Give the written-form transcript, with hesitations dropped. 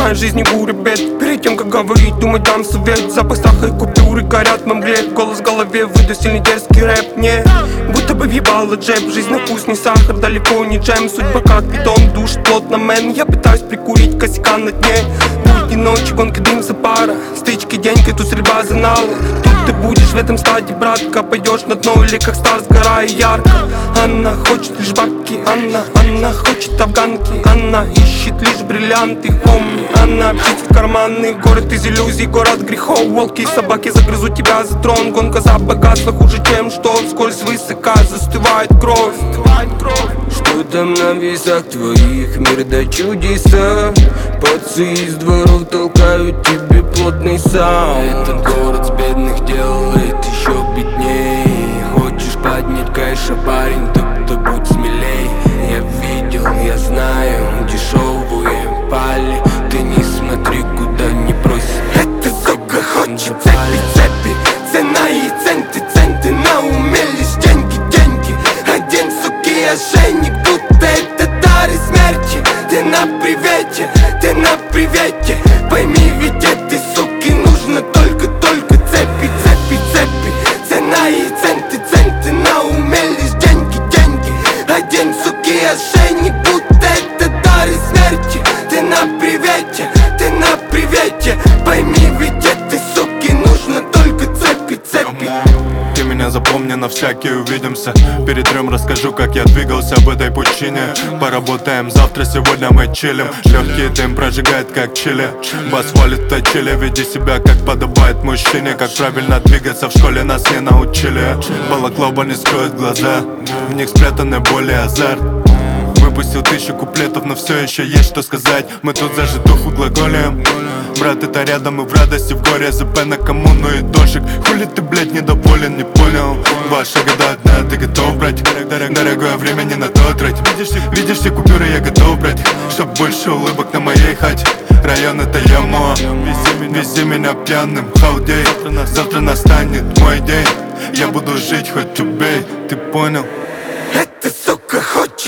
моей жизни буря бед. Перед тем, как говорить, думать, дам совет. Запах сахара и купюры горят на мгле. Голос в голове, выйду сильный дерзкий рэп. Не, будто бы въебала джеб. Жизнь на вкус не сахар, далеко не джем. Судьба как питон, душит плотно, мэн. Я пытаюсь прикурить косяка на дне. Будни ночи, гонка, дым за пара. Стычки, деньги, тут стрельба за налы. Тут ты будешь в этом стадии, братка. Пойдешь на дно или как стар, сгорая ярко. Она хочет лишь бабки, она хочет афганки. Она ищет лишь бриллианты, помни. Она птица в карманы, город из иллюзий, город грехов. Волки и собаки загрызут тебя за трон. Гонка за богатство хуже, чем что. Вскользь высока застывает кровь. Что там на весах твоих, мир да чудеса. Пацы из дворов толкают тебе плотный саунд. Этот город с бедных делает еще бедней. Хочешь поднять кэша, парень, то будь смелей. Я видел, я знаю, дешевые пали. Ты не смотри, куда не просит. Эта сука хочет цепи, цена и центы на уме лишь деньги. Один, суки, ошейник, будто это дары смерти. Ты на привете, пойми, ведь этой суки нужно только цепи. Цена и центы на уме лишь деньги. Один, суки, ошейник, будто это дары смерти. Ты на привете, пойми, ведь этой суки нужно только цепи. Ты меня запомни, на всякий увидимся. Перетрем расскажу, как я двигался в этой пучине. Поработаем завтра, сегодня мы чилим. Легкий дым прожигает, как чили. Бас валит в точиле, веди себя, как подобает мужчине. Как правильно двигаться в школе нас не научили. Балаклава не скроет глаза, в них спрятаны боль и азарт. Выпустил 1000 куплетов, но все еще есть что сказать. Мы тут за житуху глаголем. Брат, это рядом и в радости, в горе. ЗП на коммуну и дожик. Хули ты, блядь, недоволен, не понял? Ваши года одна, ты готов брать? Дорогое время не на то тратить. Видишь все купюры, я готов брать. Чтоб больше улыбок на моей хате. Район это ямо. Вези меня пьяным, халдей. Завтра настанет мой день. Я буду жить, хоть убей, ты понял? Эта сука хочет